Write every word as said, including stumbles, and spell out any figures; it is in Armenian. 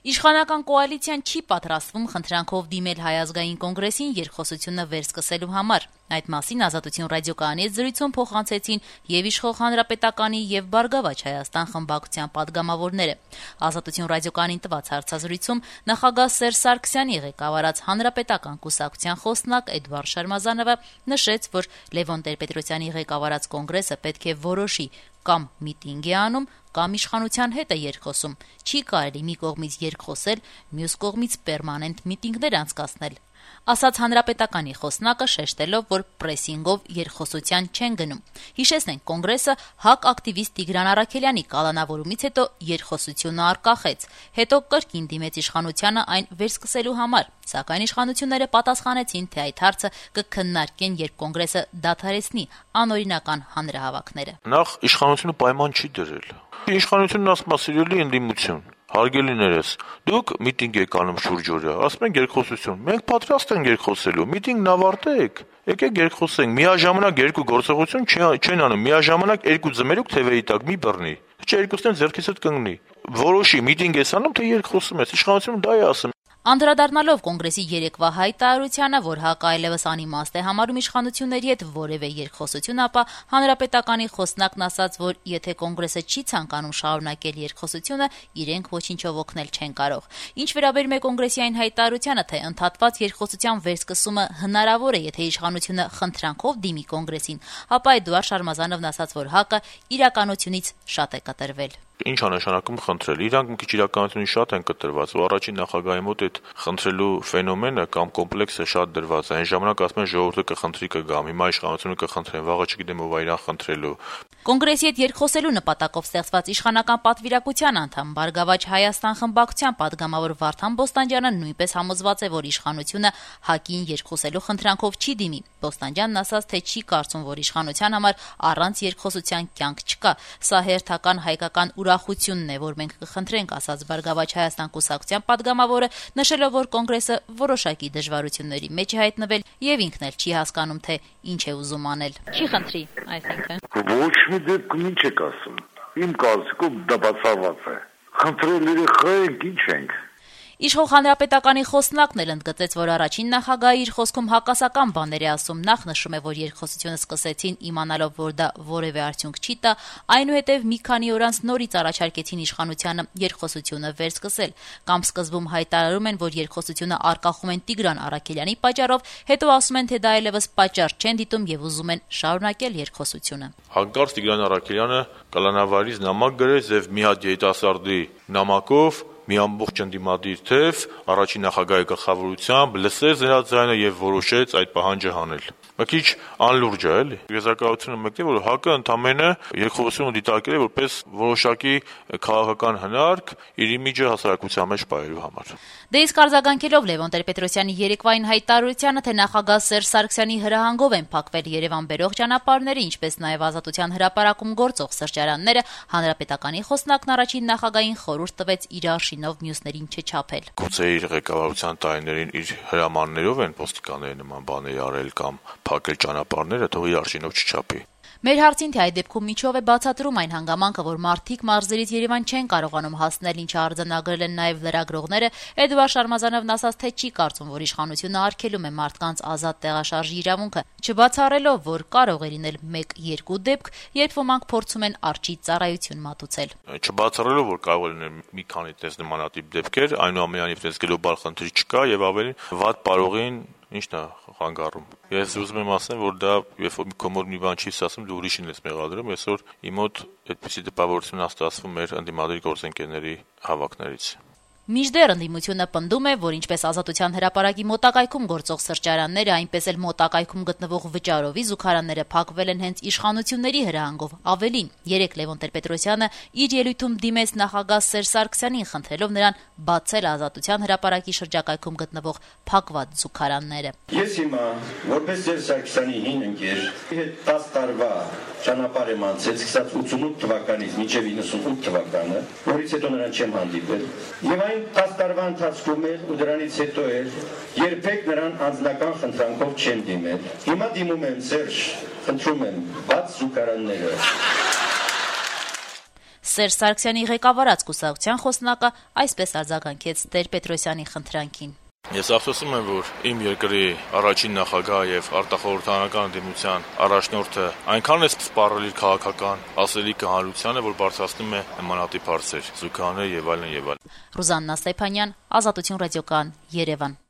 Իշխանական կոալիցիան չի պատրաստվում խնդրանքով դիմել Հայ ազգային կոնգրեսին երկխոսությունը վերսկսելու համար։ Այդ մասին Ազատություն ռադիոկայանի հետ զրույցում փոխանցեցին եւ Իշխող Հանրապետականի եւ Բարգավաճ Հայաստան խմբակցության падգամավորները։ Ազատություն ռադիոկայանին տված հարցազրույցում նախագահ Սերժ Սարգսյանի ղեկավարած Հանրապետական կուսակցության խոսնակ Էդվարդ Շարմազանովը նշեց, որ Լևոն Տեր-Պետրոսյանի ղեկավարած կոնգրեսը պետք է որոշի կամ միտինգ է անում, կամ իշխանության հետ է երկխոսում։ Չի կարելի մի կողմից երկխոսել, մյուս կողմից պերմանենտ միտինգներ անցկացնել, ասաց Հանրապետականի խոսնակը, շեշտելով, որ պրեսինգով երկխոսության չեն գնում։ Հիշեցնենք, կոնգրեսը ՀԱԿ ակտիվիստ Տիգրան Առաքելյանի կալանավորումից հետո երկխոսությունը արգախեց, հետո կրկին դիմեց իշխանությանը այն վերսկսելու համար, սակայն իշխանությունները պատասխանեցին, թե այդ հարցը կքննարկեն, երբ կոնգրեսը դադարեցնի անօրինական հանրահավաքները։ Նախ իշխանությունը պայման չի դրել։ Իշխանությունն ասում է սիրելի ընդդիմություն, հարգելիներս, դուք միտինգ եք անում շուրջօրյա, ասում ենք երկխոսություն, մենք պատրաստ ենք երկխոսելու, միտինգն ավարտեք, եկեք երկխոսենք, միաժամանակ երկու գործողություն չեն անում, միաժամանակ երկու ձմերուկ թևերի տակ մի բռնի, չէ երկուսն էլ ձեռքից հետ կընկնի, որոշի միտինգ ես անում, թե երկխոսում ես, իշխանությունը դա է ասում։ Անդրադառնալով կոնգրեսի երեկվա հայտարարությանը, որ ՀԱԿ-ը այլևս անիմաստ է համարում իշխանությունների հետ որևէ երկխոսություն, ապա Հանրապետականի խոսնակն ասաց, որ եթե կոնգրեսը չի ցանկանում շարունակել երկխոսությունը, իրենք ոչինչով օգնել չեն կարող։ Ինչ վերաբերում է կոնգրեսի այն հայտարարությանը, թե ընդհատված երկխոսության վերսկսումը հնարավոր է, եթե իշխանությունը խնդրանքով դիմի կոնգրեսին, ապա Էդվարդ Շարմազանովն ասաց, որ ՀԱԿ-ը իրականությունից շատ է կտրվել։ Ինչ է նշանակում խնդրել։ Իրանք մի քիչ իրականությունից շատ են կտրված, ու առաջին նախագահի մոտ այդ խնդրելու ֆենոմենը կամ կոմպլեքսը շատ դրված է։ Այն ժամանակ ասում են ժողովուրդը կխնդրի կգամ, հիմա իշխանությունը կխնդրեն, վաղը չգիտեմ ով է իրան խնդրելու։ Կոնգրեսի հետ երկխոսելու նպատակով ստեղծված իշխանական պատվիրակության անդամ Բարգավաճ Հայաստան խմբակցության падգամավոր Վարդան Բոստանջյանը նույնպես համոզված է, որ իշխանությունը ՀԱԿ-ին երկխոսելու խնդրանքով չի դիմի։ Բոստանջյանն ասաց, թե չի կարծում, որ իշխանության համար առանց երկխոսության կյանք չկա։ Սա հերթական հայկական ուրախությունն է, որ մենք կխնդրենք, ասաց Բարգավաճ Հայաստան կուսակցության падգամավորը, նշելով, որ կոնգրեսը որոշակի դժվարությունների մեջ է հայտնվել եւ ինքն էլ չի հասկանում, թե ինչ է ուզում անել։ Չի խնդրի, այսինքն։ Ոչ մի դեպքում ինչ եք ասում։ Իմ կարծիքով դա բացառված է։ Խնդրել երեխայինք ինչ ենք։ Իշխող Հանրապետականի խոսնակն էլ ընդգծեց, որ առաջին նախագահը իր խոսքում հակասական բաներ է ասում, նախ նշում է, որ երկխոսությունը սկսեցին իմանալով, որ դա որևէ արդյունք չի տա, այնուհետև մի քանի օր անց նորից առաջարկեցին իշխանությանը երկխոսությունը վերսկսել, կամ սկզբում հայտարարում են, որ երկխոսությունը արգախում են Տիգրան Առաքելյանի պատճառով, հետո ասում են, թե դա այլևս պատճառ չեն դիտում եւ ուզում են շարունակել երկխոսությունը։ Հանկարծ Տիգրան Առաքելյանը կալանավարից նամակ գրեց եւ մի հատ երիտասարդի նամակով մի ամբողջ ընդդիմադիր թեև առաջին նախագահի գլխավորությամբ լսեց նրա ձայնը եւ որոշեց այդ պահանջը հանել։ Մի քիչ անլուրջ է, էլի։ Եզրակացությունը մեկն է, որ ՀԱԿ-ը ընդամենը երկխոսությունը դիտարկել է որպես որոշակի քաղաքական հնարք իր իմիջը հասարակության մեջ պահելու համար։ Դե իսկ արձագանքելով Լևոն Տեր-Պետրոսյանի երեկվային հայտարարությանը, թե նախագահ Սերժ Սարգսյանի հրահանգով են փակվել Երևան բերող ճանապարհները, ինչպես նաեւ Ազատության հրապարակում գործող սրճարանները, Հանրապետականի խոսնակն առաջին նախագահային խորհուրդ տվեց իր արշինով մյուսներին չչափել։ Գուցե իր ղեկավարության տարիներին իր հրամաններով են ոստիկանները նման բաներ արել կամ փակել ճանապարհները, թող իր արշինով չչափի։ Մեր հարցին, թե այդ դեպքում միջով է բացատրում այն հանգամանքը, որ մարդիկ մարզերից Երևան չեն կարողանում հասնել, ինչը արձանագրել են նաև լրագրողները, Էդվարդ Շարմազանովն ասաց, թե չի կարծում, որ իշխանությունը արգելում է մարդկանց ազատ տեղաշարժի իրավունքը, չբացառելով, որ կարող է լինել մեկ-երկու դեպք, երբ ոմանք փորձում են արջի ծառայություն մատուցել։ Չբացառելով, որ կարող է լինել մի քանի տես նմանատիպ դեպքեր, այնուամենայնիվ տես գլոբալ խնդիր չկա եւ ավելին վատ պարողին ինչն է խանգարում։ Ես ուզում եմ ասեմ, որ դա երբ որ քո մոտ մի բան չի ասում, դու ուրիշին ես մեղադրում, այսօր իմ մոտ այդպիսի տպավորություն հաստատվում մեր ընդդիմադիր գործընկերների հավաքներից։ Մինչդեռ ընդդիմությունը պնդում է, որ ինչպես Ազատության հրապարակի մոտակայքում գործող սրճարանները, այնպես էլ մոտակայքում գտնվող վճարովի զուգարանները փակվել են հենց իշխանությունների հրահանգով։ Ավելին, երեկ Լևոն Տեր-Պետրոսյանը իր ելույթում դիմեց նախագահ Սերժ Սարգսյանին, խնդրելով նրան բացել Ազատության հրապարակի շրջակայքում գտնվող փակված զուգարանները։ Ես հիմա, որպես Սերժ Սարգսյանի հին ընկեր, հետ տասը տարվա ճանապարհ եմ անցել, սկսած ութսունութ թվականից մինչև իննսունութ թվականը, որից հետո նրան չեմ հանդիպել։ Եվ այն տասը տարվա ընթացքում էլ ու դրանից հետո էլ երբեք նրան անձնական խնդրանքով չեմ դիմել։ Հիմա դիմում եմ, Սերժ, խնդրում եմ, բաց զուգարանները։ Սերժ Սարգսյանի ղեկավարած կուսակցության խոսնակը այսպես արձագանքեց Տեր-Պետրոսյանի խնդրանքին. Ես ափսոսում եմ, որ իմ երկրի առաջին նախագահ եւ արտախորհրդարանական դիմության առաջնորդը այնքան է սպառել իր քաղաքական ասելիքը հանրությանը, որ բարձրացնում է նմանատիպ հարցեր, զուգահեռ եւ այլն եւ այլն։ Ռուզաննա Ստեփանյան, Ազատություն ռադիոկայան, Երևան։